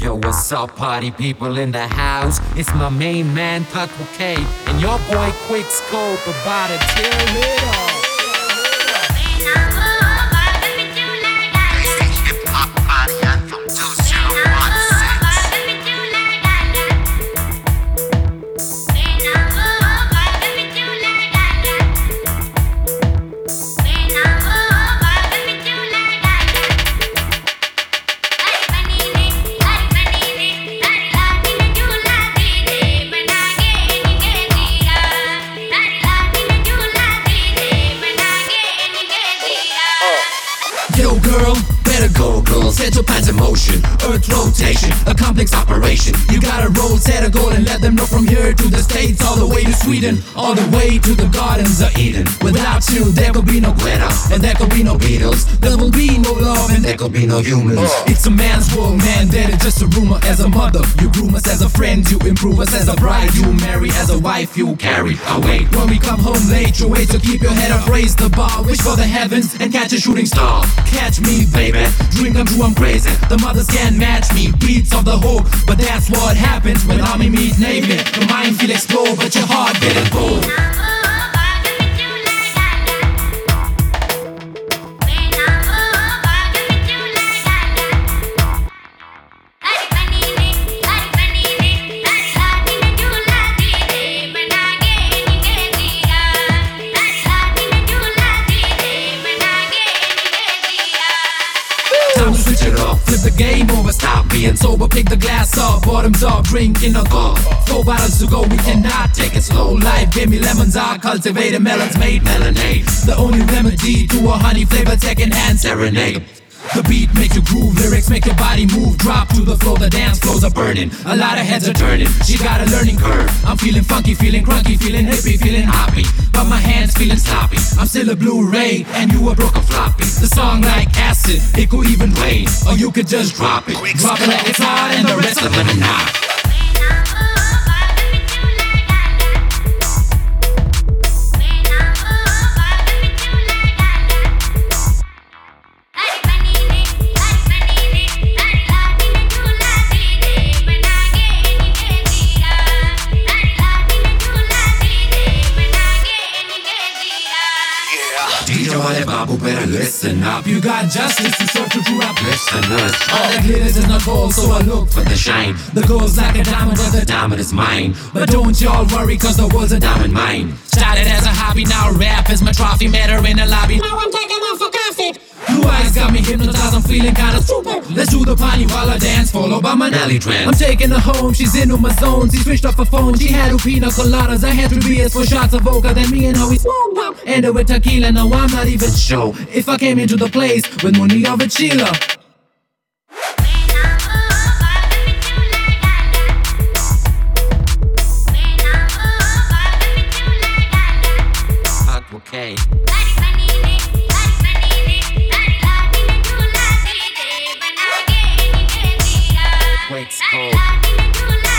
Yo, what's up, party people in the house? It's my main man, Tattoo K, and your boy Quick Scope about to tear it up. Yo girl, better go girl, set your plans in motion. Earth rotation, a complex operation. You gotta roll, set a goal and let them know from here to the States, all the way to Sweden, all the way to the gardens of Eden. Without you, there could be no Greta, and there could be no Beatles. There will be no love, and there could be no humans. It's a man's world, man, that is just a rumor. As a mother, you groom us as a friend, you improve us as a bride, you marry as a wife, you carry away. When we come home late, you wait to keep your head up, raise the bar, wish for the heavens, and catch a shooting star. Catch me, baby, dream come true, I'm crazy. The mothers can't match me, beats of the hook, but that's what happens when army meet navy. Your mind feel explode, but your heart didn't go. Time to switch it up, flip the game over, stop being sober, pick the glass up, bottoms up, drink in a cup. 4 bottles to go, we cannot take it slow. Life gave me lemons, I cultivated melons, made melonade. The only remedy to a honey flavor, second hand serenade. The beat make you groove, lyrics make your body move. Drop to the floor, the dance floors are burning. A lot of heads are turning, she got a learning curve. I'm feeling funky, feeling crunky, feeling hippie, feeling happy. But my hands feeling sloppy. I'm still a Blu-ray, and you a broken floppy. The song like acid, it could even rain. Or you could just drop it. Drop it like it's hot and the rest of it not. DJ Wale Babu, better listen up. You got justice to serve to true rap listeners. All that glitters is not gold, so I look for the shine. The gold's like a diamond, but the diamond is mine. But don't y'all worry, cause the world's a diamond mine. Started as a hobby, now rap is my trophy. Met her in the lobby, now I'm taking off for coffee. Blue eyes got me hypnotized, I'm feeling kinda stupid. Let's do the party while I dance, followed by my Nelly trance. I'm taking her home, she's into my zone. She switched off her phone, she had her pina coladas. I had 3 beers, 4 shots of vodka. Then me and her we smoked up, ended with tequila. Now I'm not even sure if I came into the place with money of a chiller. Okay. Quick Scope.